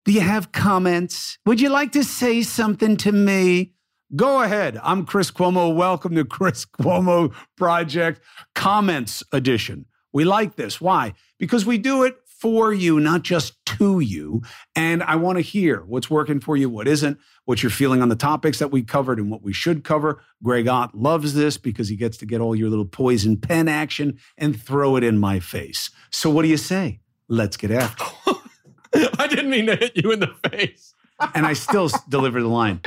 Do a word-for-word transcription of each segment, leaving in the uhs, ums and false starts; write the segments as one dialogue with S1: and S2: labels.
S1: Do you have comments? Would you like to say something to me? Go ahead. I'm Chris Cuomo. Welcome to Chris Cuomo Project Comments Edition. We like this. Why? Because we do it for you, not just to you. And I want to hear what's working for you, what isn't, what you're feeling on the topics that we covered and what we should cover. Greg Ott loves this because he gets to get all your little poison pen action and throw it in my face. So what do you say? Let's get after it.
S2: I didn't mean to hit you in the face.
S1: And I still deliver the line.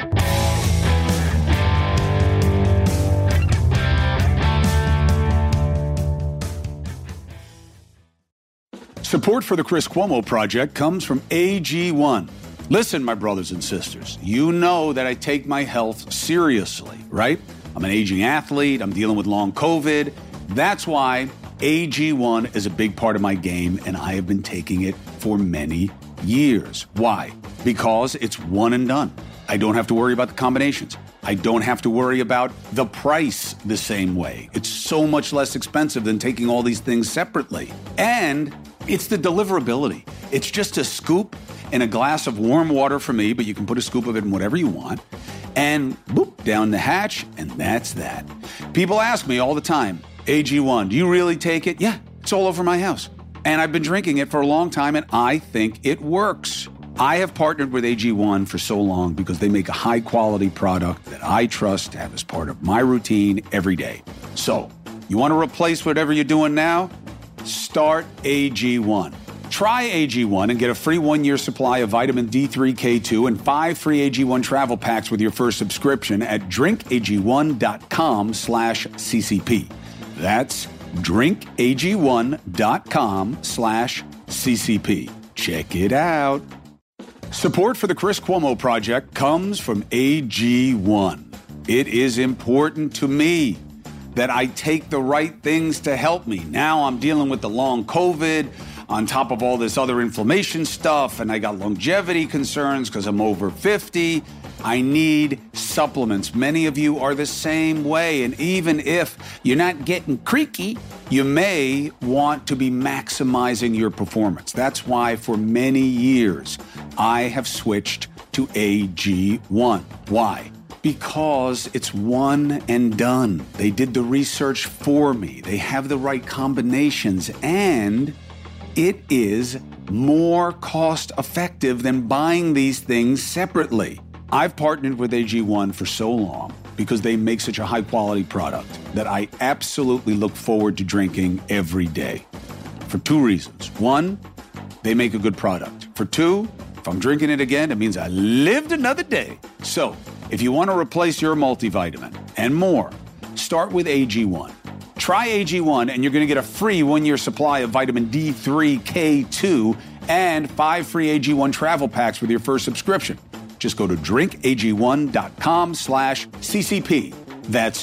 S1: Support for the Chris Cuomo Project comes from A G one. Listen, my brothers and sisters, you know that I take my health seriously, right? I'm an aging athlete. I'm dealing with long COVID. That's why A G one is a big part of my game, and I have been taking it for many years. Why? Because it's one and done. I don't have to worry about the combinations. I don't have to worry about the price the same way. It's so much less expensive than taking all these things separately. And it's the deliverability. It's just a scoop in a glass of warm water for me, but you can put a scoop of it in whatever you want. And boop, down the hatch, and that's that. People ask me all the time, A G one, do you really take it? Yeah, it's all over my house. And I've been drinking it for a long time, and I think it works. I have partnered with A G one for so long because they make a high-quality product that I trust to have as part of my routine every day. So, you want to replace whatever you're doing now? Start A G one. Try A G one and get a free one-year supply of vitamin D three K two and five free A G one travel packs with your first subscription at drinkag1.com slash CCP. That's drinkag1.com slash CCP. Check it out. Support for the Chris Cuomo Project comes from A G one. It is important to me that I take the right things to help me. Now I'm dealing with the long COVID on top of all this other inflammation stuff, and I got longevity concerns because I'm over fifty. I need supplements. Many of you are the same way, and even if you're not getting creaky, you may want to be maximizing your performance. That's why for many years, I have switched to A G one. Why? Because it's one and done. They did the research for me. They have the right combinations, and it is more cost effective than buying these things separately. I've partnered with A G one for so long because they make such a high quality product that I absolutely look forward to drinking every day. For two reasons. One, they make a good product. For two, if I'm drinking it again, it means I lived another day. So, if you want to replace your multivitamin and more, start with A G one. Try A G one and you're going to get a free one-year supply of vitamin D three K two and five free A G one travel packs with your first subscription. Just go to drinkag1.com slash CCP. That's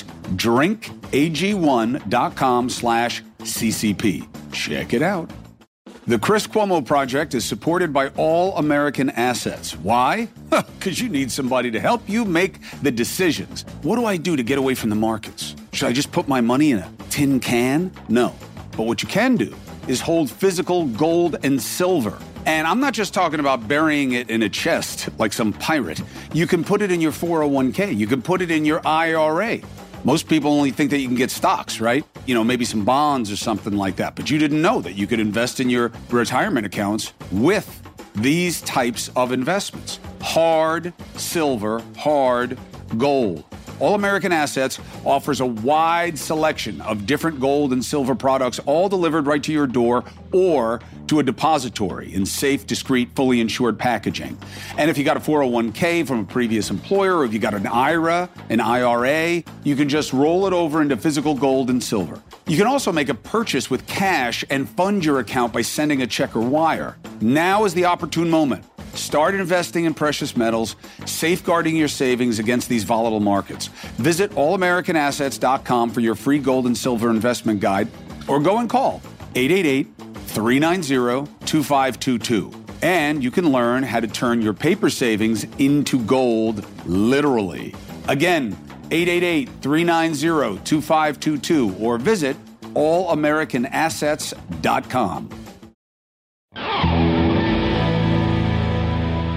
S1: drinkag1.com slash CCP. Check it out. The Chris Cuomo Project is supported by All American Assets. Why? Because you need somebody to help you make the decisions. What do I do to get away from the markets? Should I just put my money in a tin can? No. But what you can do is hold physical gold and silver. And I'm not just talking about burying it in a chest like some pirate. You can put it in your four oh one k. You can put it in your I R A. Most people only think that you can get stocks, right? You know, maybe some bonds or something like that. But you didn't know that you could invest in your retirement accounts with these types of investments. Hard silver, hard gold. All American Assets offers a wide selection of different gold and silver products, all delivered right to your door or to a depository in safe, discreet, fully insured packaging. And if you got a four oh one k from a previous employer, or if you got an I R A, an I R A, you can just roll it over into physical gold and silver. You can also make a purchase with cash and fund your account by sending a check or wire. Now is the opportune moment. Start investing in precious metals, safeguarding your savings against these volatile markets. Visit all american assets dot com for your free gold and silver investment guide, or go and call eight eight eight, three nine zero, two five two two. And you can learn how to turn your paper savings into gold, literally. Again, eight eight eight, three nine zero, two five two two, or visit all american assets dot com.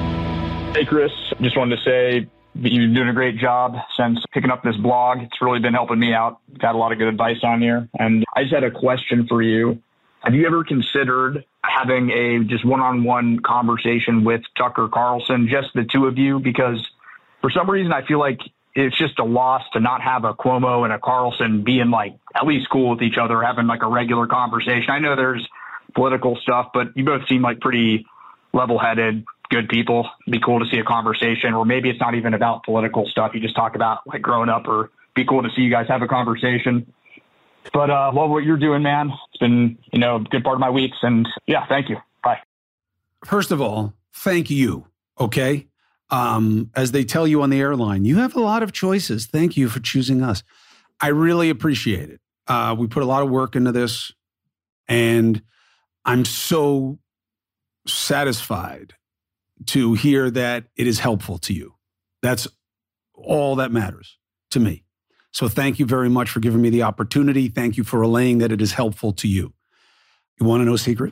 S3: Hey, Chris. Just wanted to say that you're doing a great job since picking up this blog. It's really been helping me out. Got a lot of good advice on here. And I just had a question for you. Have you ever considered having a just one-on-one conversation with Tucker Carlson, just the two of you? Because for some reason, I feel like it's just a loss to not have a Cuomo and a Carlson being like at least cool with each other, having like a regular conversation. I know there's political stuff, but you both seem like pretty level-headed, good people. It'd be cool to see a conversation, or maybe it's not even about political stuff. You just talk about like growing up, or be cool to see you guys have a conversation. But uh, love what you're doing, man. It's been, you know, a good part of my weeks. And yeah, thank you. Bye.
S1: First of all, thank you. Okay. Um, as they tell you on the airline, you have a lot of choices. Thank you for choosing us. I really appreciate it. Uh, we put a lot of work into this, and I'm so satisfied to hear that it is helpful to you. That's all that matters to me. So thank you very much for giving me the opportunity. Thank you for relaying that it is helpful to you. You want to know a secret?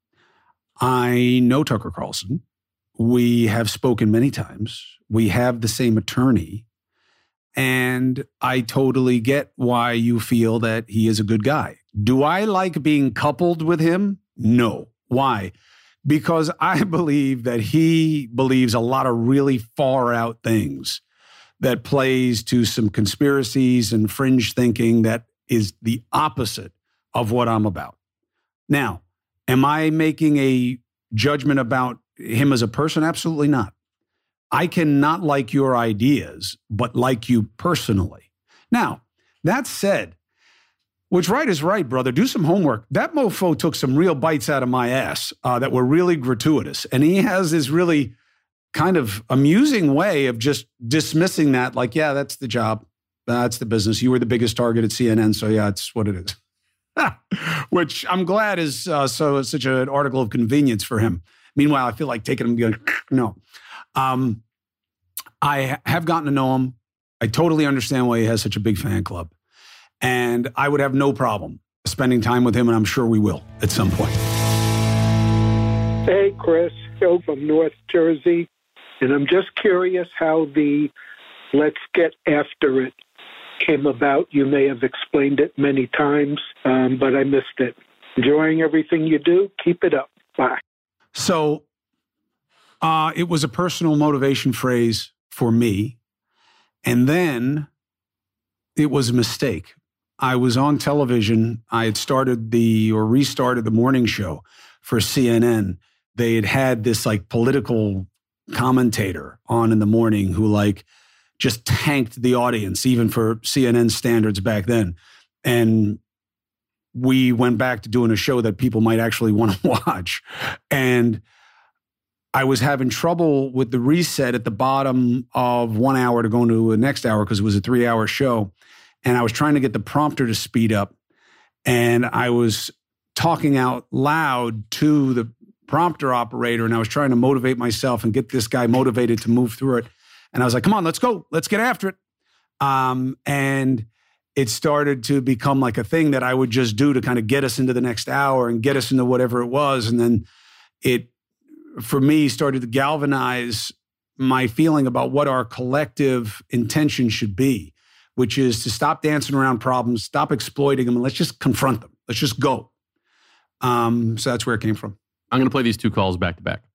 S1: I know Tucker Carlson. We have spoken many times. We have the same attorney. And I totally get why you feel that he is a good guy. Do I like being coupled with him? No. Why? Because I believe that he believes a lot of really far out things that plays to some conspiracies and fringe thinking that is the opposite of what I'm about. Now, am I making a judgment about him as a person? Absolutely not. I cannot like your ideas, but like you personally. Now, that said, what's right is right, brother. Do some homework. That mofo took some real bites out of my ass uh, that were really gratuitous. And he has this really kind of amusing way of just dismissing that like, yeah, that's the job. That's the business. You were the biggest target at C N N. So yeah, it's what it is. Which I'm glad is uh, so such an article of convenience for him. Meanwhile, I feel like taking him going, no. Um, I have gotten to know him. I totally understand why he has such a big fan club. And I would have no problem spending time with him, and I'm sure we will at some point.
S4: Hey, Chris, Phil from North Jersey. And I'm just curious how the Let's Get After It came about. You may have explained it many times, um, but I missed it. Enjoying everything you do. Keep it up. Bye.
S1: So uh, it was a personal motivation phrase for me. And then it was a mistake. I was on television. I had started the, or restarted the morning show for C N N. They had had this like political commentator on in the morning who like just tanked the audience, even for C N N standards back then. And we went back to doing a show that people might actually want to watch. And I was having trouble with the reset at the bottom of one hour to go into the next hour because it was a three hour show. And I was trying to get the prompter to speed up. And I was talking out loud to the prompter operator, and I was trying to motivate myself and get this guy motivated to move through it. And I was like, come on, let's go. Let's get after it. Um, and it started to become like a thing that I would just do to kind of get us into the next hour and get us into whatever it was. And then it, for me, started to galvanize my feeling about what our collective intention should be, which is to stop dancing around problems, stop exploiting them, and let's just confront them. Let's just go. Um, so that's where it came from.
S2: I'm going to play these two calls back to back.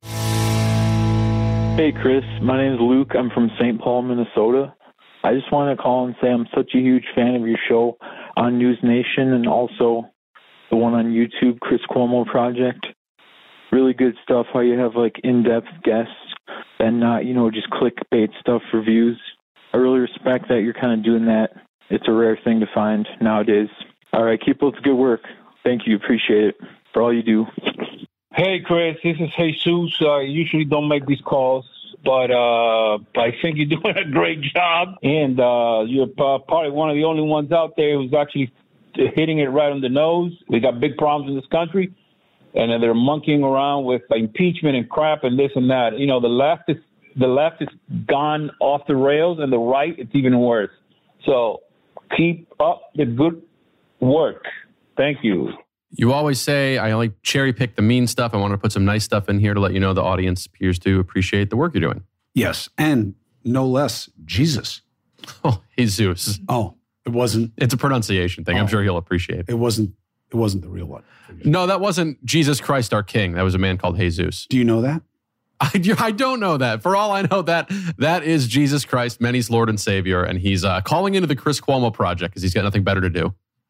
S5: Hey, Chris. My name is Luke. I'm from Saint Paul, Minnesota. I just want to call and say I'm such a huge fan of your show on News Nation and also the one on YouTube, Chris Cuomo Project. Really good stuff, how you have like in-depth guests and not, you know, just clickbait stuff for views. I really respect that you're kind of doing that. It's a rare thing to find nowadays. All right, keep up the good work. Thank you. Appreciate it for all you do.
S6: Hey, Chris, this is Jesus. I uh, usually don't make these calls, but uh, I think you're doing a great job. And uh, you're uh, probably one of the only ones out there who's actually hitting it right on the nose. We got big problems in this country, and they're monkeying around with impeachment and crap and this and that. You know, the left is the left is gone off the rails, and the right, it's even worse. So keep up the good work. Thank you.
S2: You always say, I only cherry pick the mean stuff. I want to put some nice stuff in here to let you know the audience appears to appreciate the work you're doing.
S1: Yes, and no less, Jesus.
S2: Oh, Jesus.
S1: Oh, it wasn't.
S2: It's a pronunciation thing.
S1: Oh.
S2: I'm sure he'll appreciate it.
S1: It wasn't. It wasn't the real one.
S2: No, that wasn't Jesus Christ our King. That was a man called Jesus.
S1: Do you know that?
S2: I, I don't know that. For all I know, that that is Jesus Christ, many's Lord and Savior, and he's uh, calling into the Chris Cuomo project because he's got nothing better to do.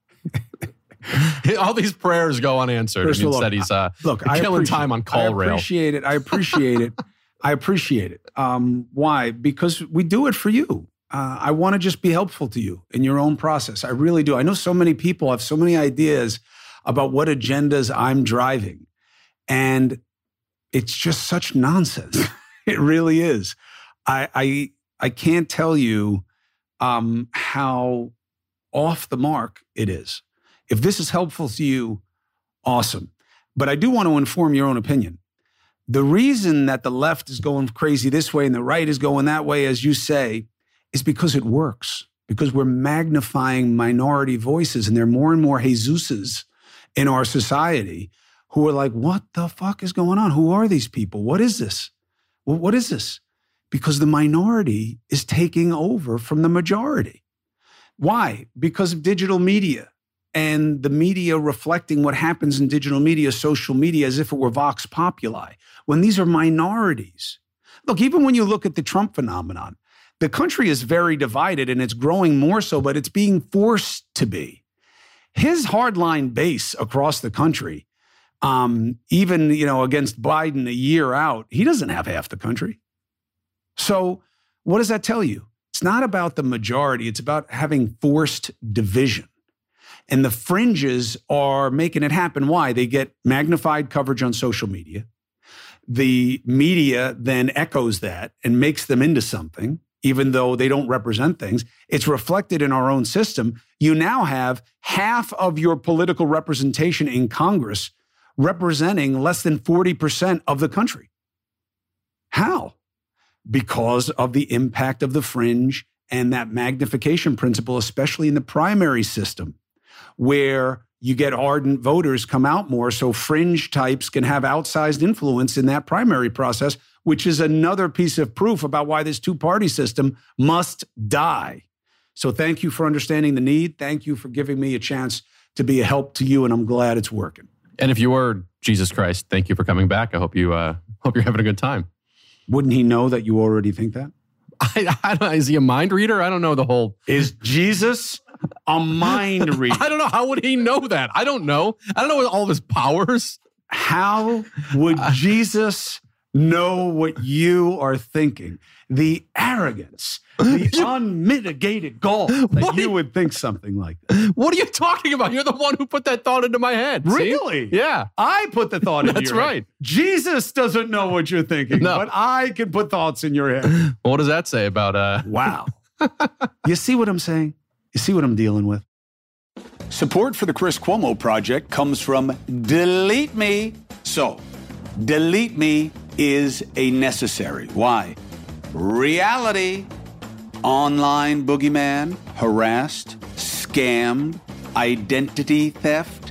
S2: All these prayers go unanswered.
S1: First
S2: and
S1: of all,
S2: instead, he's uh,
S1: look, I
S2: killing
S1: appreciate-
S2: time on call
S1: I
S2: rail.
S1: appreciate it. I appreciate it. I appreciate it. Um, why? Because we do it for you. Uh, I want to just be helpful to you in your own process. I really do. I know so many people have so many ideas about what agendas I'm driving. And it's just such nonsense. It really is. I I, I can't tell you um, how off the mark it is. If this is helpful to you, awesome. But I do want to inform your own opinion. The reason that the left is going crazy this way and the right is going that way, as you say, is because it works. Because we're magnifying minority voices, and there are more and more Jesuses in our society who are like, what the fuck is going on? Who are these people? What is this? Well, what is this? Because the minority is taking over from the majority. Why? Because of digital media and the media reflecting what happens in digital media, social media, as if it were vox populi, when these are minorities. Look, even when you look at the Trump phenomenon, the country is very divided and it's growing more so, but it's being forced to be. His hardline base across the country, um, even, you know, against Biden a year out, he doesn't have half the country. So what does that tell you? It's not about the majority. It's about having forced division. And the fringes are making it happen. Why? They get magnified coverage on social media. The media then echoes that and makes them into something, even though they don't represent things. It's reflected in our own system. You now have half of your political representation in Congress representing less than forty percent of the country. How? Because of the impact of the fringe and that magnification principle, especially in the primary system, where you get ardent voters come out more, so fringe types can have outsized influence in that primary process, which is another piece of proof about why this two-party system must die. So thank you for understanding the need. Thank you for giving me a chance to be a help to you, and I'm glad it's working.
S2: And if you were Jesus Christ, thank you for coming back. I hope you uh, hope you're having a good time.
S1: Wouldn't he know that you already think that?
S2: I, I don't, is he a mind reader? I don't know the whole...
S1: Is Jesus a mind reader?
S2: I don't know. How would he know that? I don't know. I don't know all of his powers.
S1: How would Jesus know what you are thinking? The arrogance, the
S2: You-
S1: unmitigated gall that
S2: What?
S1: you would think something like that.
S2: What are you talking about? You're the one who put that thought into my head. See?
S1: Really?
S2: Yeah.
S1: I put the thought in
S2: That's
S1: your head.
S2: right.
S1: Jesus doesn't know what you're thinking,
S2: No.
S1: but I can put thoughts in your head.
S2: What does that say about... uh?
S1: Wow. You see what I'm saying? You see what I'm dealing with? Support for the Chris Cuomo Project comes from Delete Me. So, Delete Me is a necessary. Why? Reality. Online boogeyman, harassed, scammed, identity theft,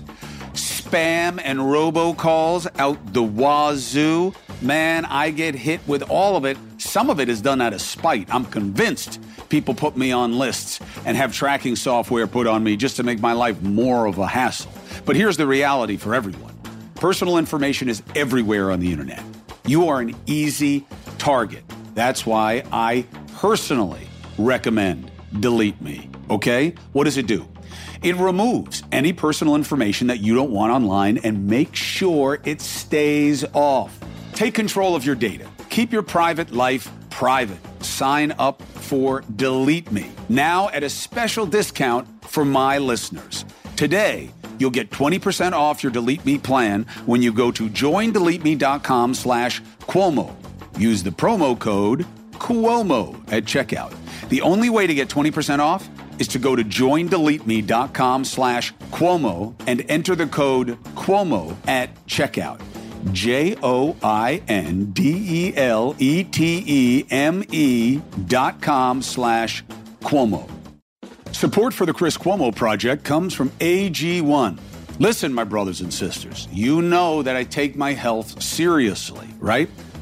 S1: spam and robocalls out the wazoo. Man, I get hit with all of it. Some of it is done out of spite. I'm convinced people put me on lists and have tracking software put on me just to make my life more of a hassle. But here's the reality for everyone. Personal information is everywhere on the internet. You are an easy target. That's why I personally recommend Delete Me. Okay? What does it do? It removes any personal information that you don't want online and makes sure it stays off. Take control of your data. Keep your private life private. Sign up for Delete Me now at a special discount for my listeners. Today, you'll get twenty percent off your Delete Me plan when you go to joindeleteme.com slash Cuomo. Use the promo code Cuomo at checkout. The only way to get twenty percent off is to go to joindeleteme.com slash Cuomo and enter the code Cuomo at checkout. J O I N D E L E T E M E dot com slash Cuomo. Support for the Chris Cuomo Project comes from A G one. Listen, my brothers and sisters, you know that I take my health seriously, right?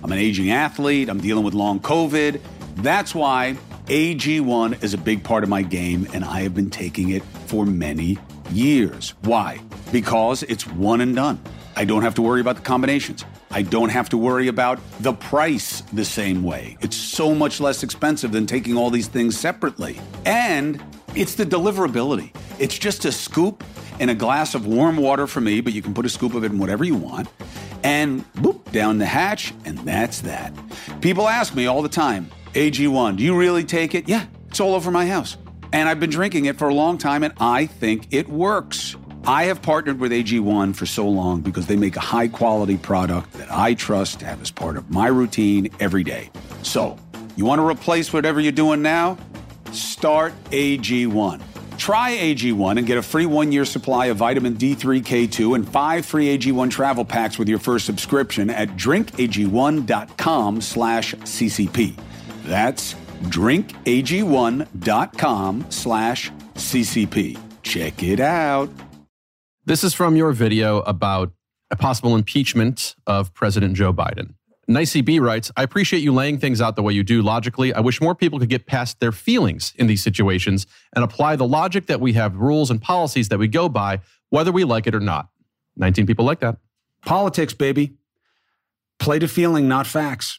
S1: I'm an aging athlete. I'm dealing with long COVID. That's why A G one is a big part of my game, and I have been taking it for many years. Why? Because it's one and done. I don't have to worry about the combinations. I don't have to worry about the price the same way. It's so much less expensive than taking all these things separately. And it's the deliverability. It's just a scoop in a glass of warm water for me, but you can put a scoop of it in whatever you want. And boop, down the hatch, and that's that. People ask me all the time, A G one, do you really take it? Yeah, it's all over my house. And I've been drinking it for a long time, and I think it works. I have partnered with A G one for so long because they make a high-quality product that I trust to have as part of my routine every day. So, you want to replace whatever you're doing now? Start A G one. Try A G one and get a free one-year supply of vitamin D three K two and five free A G one travel packs with your first subscription at drinkag1.com slash CCP. That's drinkag1.com slash CCP. Check it out.
S2: This is from your video about a possible impeachment of President Joe Biden. Nicey B writes, I appreciate you laying things out the way you do logically. I wish more people could get past their feelings in these situations and apply the logic that we have rules and policies that we go by, whether we like it or not. nineteen people like that.
S1: Politics, baby. Play to feeling, not facts.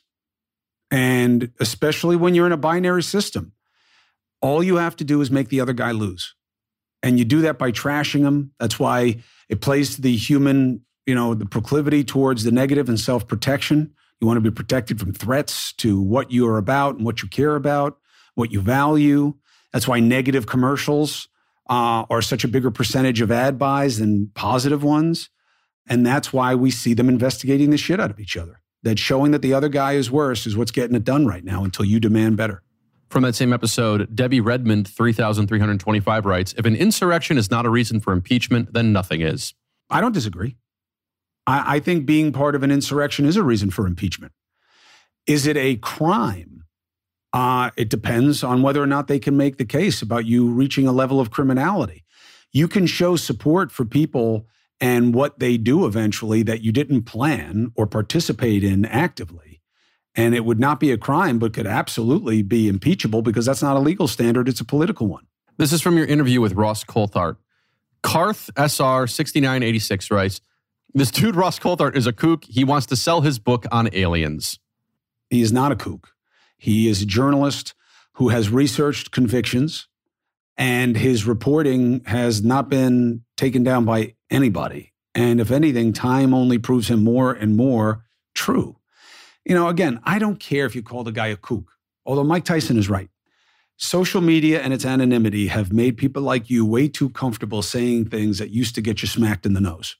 S1: And especially when you're in a binary system, all you have to do is make the other guy lose. And you do that by trashing him. That's why it plays to the human, you know, the proclivity towards the negative and self-protection. You want to be protected from threats to what you are about and what you care about, what you value. That's why negative commercials uh, are such a bigger percentage of ad buys than positive ones. And that's why we see them investigating the shit out of each other. That showing that the other guy is worse is what's getting it done right now until you demand better.
S2: From that same episode, Debbie Redmond, three thousand three hundred twenty-five writes, if an insurrection is not a reason for impeachment, then nothing is.
S1: I don't disagree. I, I think being part of an insurrection is a reason for impeachment. Is it a crime? Uh, it depends on whether or not they can make the case about you reaching a level of criminality. You can show support for people and what they do eventually that you didn't plan or participate in actively. And it would not be a crime, but could absolutely be impeachable because that's not a legal standard. It's a political one.
S2: This is from your interview with Ross Coulthart. Karth S R sixty-nine eighty-six writes, this dude Ross Coulthart is a kook. He wants to sell his book on aliens.
S1: He is not a kook. He is a journalist who has researched convictions, and his reporting has not been taken down by anybody. And if anything, time only proves him more and more true. You know, again, I don't care if you call the guy a kook, although Mike Tyson is right. Social media and its anonymity have made people like you way too comfortable saying things that used to get you smacked in the nose.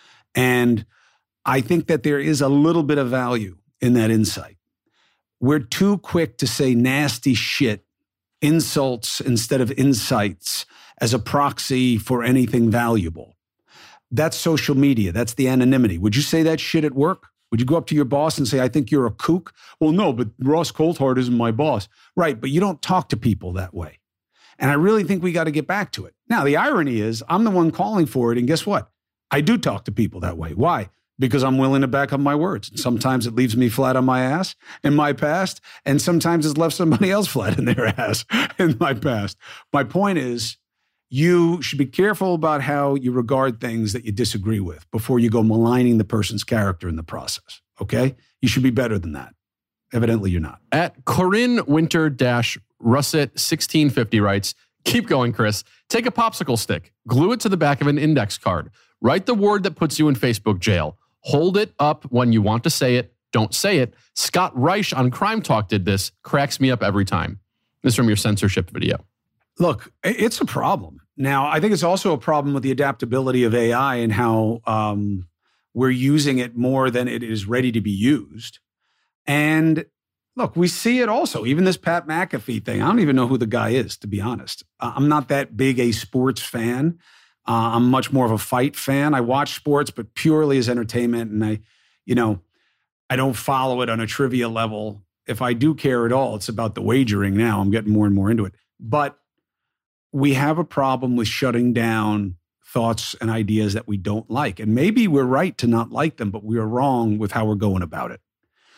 S1: And I think that there is a little bit of value in that insight. We're too quick to say nasty shit, insults instead of insights as a proxy for anything valuable. That's social media. That's the anonymity. Would you say that shit at work? Would you go up to your boss and say, I think you're a kook? Well, no, but Ross Coulthart isn't my boss. Right, but you don't talk to people that way. And I really think we got to get back to it. Now, the irony is I'm the one calling for it. And guess what? I do talk to people that way. Why? Because I'm willing to back up my words. And sometimes it leaves me flat on my ass in my past. And sometimes it's left somebody else flat in their ass in my past. My point is, you should be careful about how you regard things that you disagree with before you go maligning the person's character in the process, okay? You should be better than that. Evidently, you're not.
S2: At Corinne Winter-Russet sixteen fifty writes, keep going, Chris. Take a popsicle stick, glue it to the back of an index card, write the word that puts you in Facebook jail, hold it up when you want to say it, don't say it. Scott Reich on Crime Talk did this, cracks me up every time. This is from your censorship video.
S1: Look, it's a problem. Now, I think it's also a problem with the adaptability of A I and how um, we're using it more than it is ready to be used. And look, we see it also. Even this Pat McAfee thing, I don't even know who the guy is, to be honest. I'm not that big a sports fan. Uh, I'm much more of a fight fan. I watch sports, but purely as entertainment. And I, you know, I don't follow it on a trivia level. If I do care at all, it's about the wagering now. I'm getting more and more into it. But we have a problem with shutting down thoughts and ideas that we don't like. And maybe we're right to not like them, but we are wrong with how we're going about it.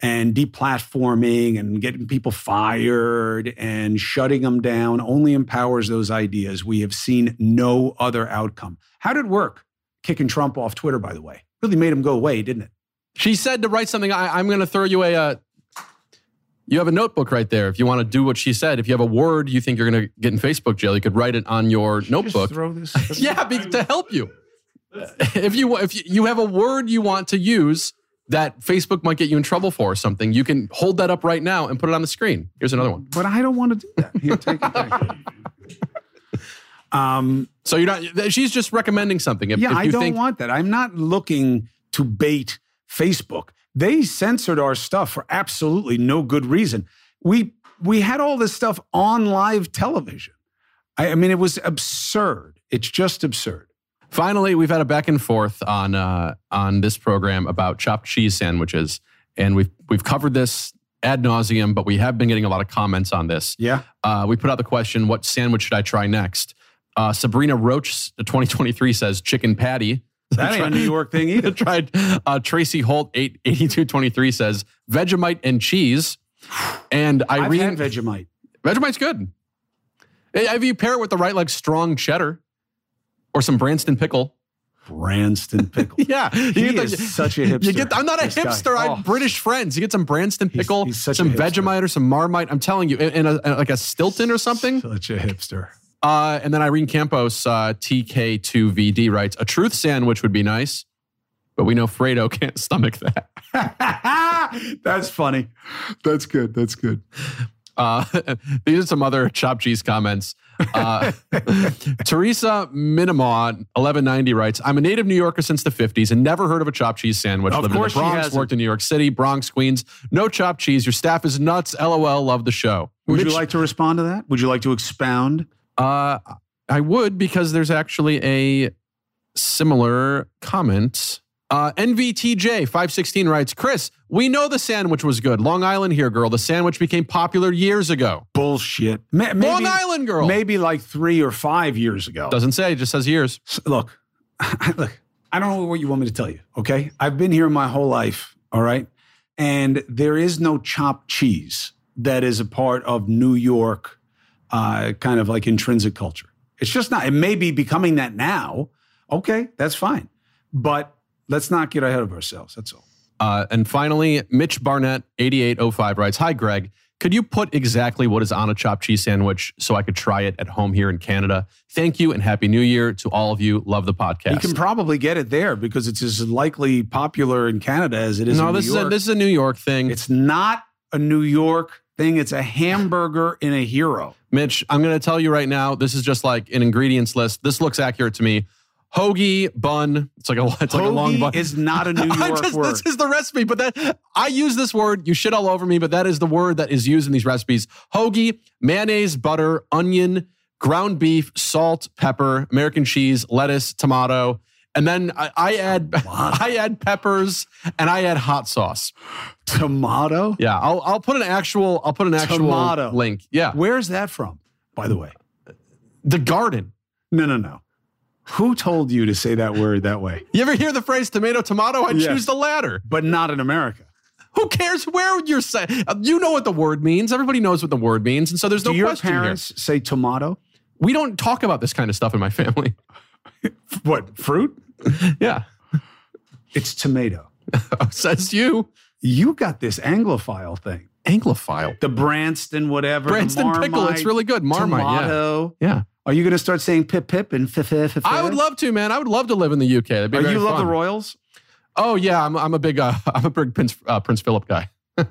S1: and deplatforming and getting people fired and shutting them down only empowers those ideas. We have seen no other outcome. How did it work? Kicking Trump off Twitter, by the way. Really made him go away, didn't it?
S2: She said to write something. I, I'm going to throw you a... Uh, you have a notebook right there. If you want to do what she said, if you have a word you think you're going to get in Facebook jail, you could write it on your notebook.
S1: Just throw this.
S2: Yeah, be, to help you. If you if you have a word you want to use that Facebook might get you in trouble for or something, you can hold that up right now and put it on the screen. Here's another one.
S1: But I don't want to do that. Here, take it back. um,
S2: so you're not. She's just recommending something. If,
S1: yeah,
S2: if you
S1: I don't
S2: think,
S1: want that. I'm not looking to bait Facebook. They censored our stuff for absolutely no good reason. We we had all this stuff on live television. I, I mean, it was absurd. It's just absurd.
S2: Finally, we've had a back and forth on uh, on this program about chopped cheese sandwiches, and we've we've covered this ad nauseum, but we have been getting a lot of comments on this.
S1: Yeah,
S2: uh, we put out the question: what sandwich should I try next? Uh, Sabrina Roach, twenty twenty-three says chicken patty.
S1: That ain't a New York thing either.
S2: tried. Uh, Tracy Holt, eight eighty-two twenty-three says Vegemite and cheese. And Irene,
S1: I've had Vegemite.
S2: Vegemite's good. If you pair it with the right, like strong cheddar. Or some Branston pickle.
S1: Branston pickle.
S2: Yeah.
S1: He
S2: you get
S1: is
S2: the,
S1: such a hipster.
S2: You get, I'm not a hipster. I have
S1: oh.
S2: British friends. You get some Branston pickle,
S1: he's, he's
S2: some
S1: a
S2: Vegemite or some Marmite. I'm telling you, in a, like a Stilton or something.
S1: Such a hipster.
S2: Uh, and then Irene Campos, uh, T K two V D writes, a truth sandwich would be nice, but we know Fredo can't stomach that.
S1: That's funny. That's good. That's good.
S2: Uh, these are some other chopped cheese comments. Uh, Teresa Minimaw, eleven ninety writes, I'm a native New Yorker since the fifties and never heard of a chopped cheese sandwich.
S1: Of
S2: Lived
S1: course
S2: in the
S1: she
S2: Bronx,
S1: hasn't.
S2: worked in New York City, Bronx, Queens. No chopped cheese. Your staff is nuts. LOL. Love the show.
S1: Would
S2: Mitch,
S1: you like to respond to that? Would you like to expound?
S2: Uh, I would, because there's actually a similar comment. Uh, N V T J five sixteen writes, Chris, we know the sandwich was good. Long Island here, girl. The sandwich became popular years ago.
S1: Bullshit. Ma- maybe,
S2: Long Island girl.
S1: Maybe like three or five years ago.
S2: Doesn't say, it just says years.
S1: Look, look, I don't know what you want me to tell you, okay? I've been here my whole life, all right? And there is no chopped cheese that is a part of New York uh, kind of like intrinsic culture. It's just not. It may be becoming that now. Okay, that's fine. But let's not get ahead of ourselves. That's all.
S2: Uh, and finally, Mitch Barnett, eighty-eight oh five writes, hi, Greg. Could you put exactly what is on a chopped cheese sandwich so I could try it at home here in Canada? Thank you and Happy New Year to all of you. Love the podcast.
S1: You can probably get it there because it's as likely popular in Canada as it is
S2: no,
S1: in New
S2: this
S1: York.
S2: is a, this is a New York thing.
S1: It's not a New York thing. It's a hamburger in a hero.
S2: Mitch, I'm going to tell you right now, this is just like an ingredients list. This looks accurate to me. Hoagie bun. It's like a it's like a long bun.
S1: Hoagie is not a New
S2: I
S1: York
S2: just,
S1: word.
S2: This is the recipe, but that I use this word. You shit all over me, but that is the word that is used in these recipes. Hoagie, mayonnaise, butter, onion, ground beef, salt, pepper, American cheese, lettuce, tomato, and then I, I add I add peppers and I add hot sauce.
S1: Tomato?
S2: Yeah, I'll I'll put an actual I'll put an actual
S1: Tomato.
S2: link. Yeah,
S1: Where's that from, by the way?
S2: the garden.
S1: No, no, no. Who told you to say that word that way?
S2: You ever hear the phrase tomato, tomato? I
S1: Yeah.
S2: choose the latter.
S1: But not in America.
S2: Who cares where you're saying? You know what the word means. Everybody knows what the word means. And so there's no
S1: Do your
S2: question
S1: parents
S2: here.
S1: say tomato?
S2: We don't talk about this kind of stuff in my family.
S1: What, fruit?
S2: Yeah.
S1: It's tomato.
S2: Says you.
S1: You got this Anglophile thing.
S2: Anglophile.
S1: The Branston whatever.
S2: Branston
S1: the
S2: pickle. It's really good. Marmite.
S1: Tomato.
S2: Yeah. Yeah.
S1: Are you going to start saying pip pip and fif fif fif?
S2: I would love to, man. I would love to live in the U K. That'd be
S1: Are
S2: very
S1: you love
S2: fun.
S1: the Royals?
S2: Oh yeah, I'm I'm a big uh, I'm a big Prince uh, Prince Philip guy.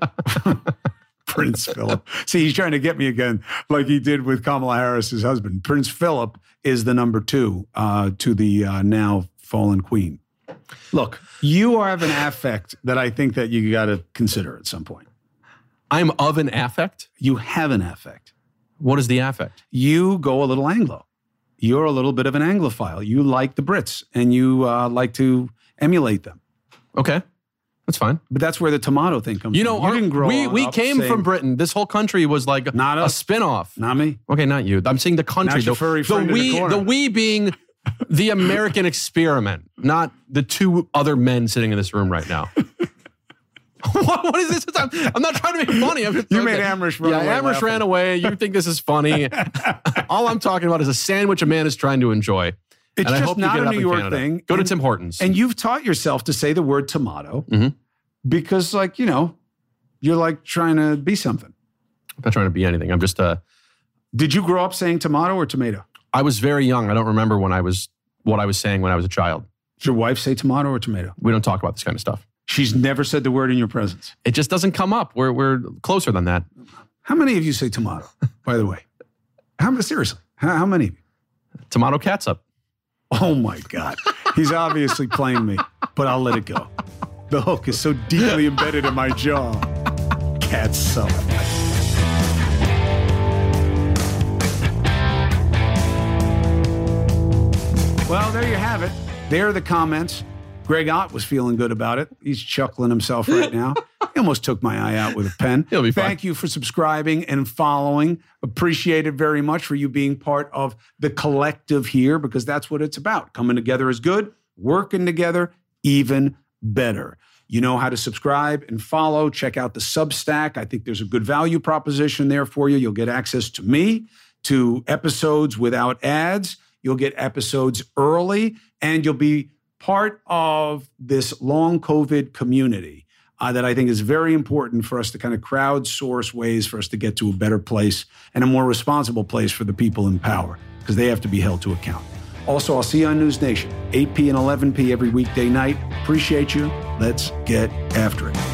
S1: Prince Philip. See, he's trying to get me again, like he did with Kamala Harris's husband. Prince Philip is the number two uh, to the uh, now fallen queen. Look, you have an affect that I think that you got to consider at some point.
S2: I'm of an affect.
S1: You have an affect.
S2: What is the affect?
S1: You go a little Anglo. You're a little bit of an Anglophile. You like the Brits, and you uh, like to emulate them.
S2: Okay, that's fine.
S1: But that's where the tomato thing comes
S2: You know,
S1: from. You
S2: our-
S1: didn't grow
S2: we we
S1: up
S2: came
S1: saying,
S2: from Britain. This whole country was like
S1: Not
S2: a
S1: us.
S2: spin-off.
S1: Not me.
S2: Okay, not you. I'm saying the country.
S1: Not your
S2: the,
S1: furry
S2: the
S1: friend in the
S2: we,
S1: corner.
S2: the we being the American experiment, not the two other men sitting in this room right now. what, what is this? I'm, I'm not trying to make funny. I'm just,
S1: You
S2: okay.
S1: made Amrish run
S2: yeah,
S1: away.
S2: Yeah, Amrish
S1: laughing.
S2: ran away. You think this is funny. All I'm talking about is a sandwich a man is trying to enjoy.
S1: It's
S2: and I
S1: just
S2: hope you
S1: not
S2: get it
S1: a
S2: up
S1: New
S2: in
S1: York
S2: Canada.
S1: thing.
S2: Go to
S1: And-
S2: Tim Hortons.
S1: And you've taught yourself to say the word tomato
S2: Mhm.
S1: because, like, you know, you're like trying to be something.
S2: I'm not trying to be anything. I'm just, uh,
S1: Did you grow up saying tomato or tomato?
S2: I was very young. I don't remember when I was, what I was saying when I was a child.
S1: Did your wife say tomato or tomato?
S2: We don't talk about this kind of stuff.
S1: She's never said the word in your presence.
S2: It just doesn't come up. We're, we're closer than that.
S1: How many of you say tomato, by the way? How seriously? How, how many of you?
S2: Tomato catsup.
S1: Oh my God. He's obviously playing me, but I'll let it go. The hook is so deeply embedded in my jaw. Catsup. Well, there you have it. There are the comments. Greg Ott was feeling good about it. He's chuckling himself right now. He almost took my eye out with a pen.
S2: He'll be fine.
S1: Thank you for subscribing and following. Appreciate it very much for you being part of the collective here, because that's what it's about. Coming together is good. Working together, even better. You know how to subscribe and follow. Check out the Substack. I think there's a good value proposition there for you. You'll get access to me, to episodes without ads. You'll get episodes early, and you'll be part of this long COVID community uh, that I think is very important for us to kind of crowdsource ways for us to get to a better place and a more responsible place for the people in power, because they have to be held to account. Also, I'll see you on News Nation, eight p and eleven p every weekday night. Appreciate you. Let's get after it.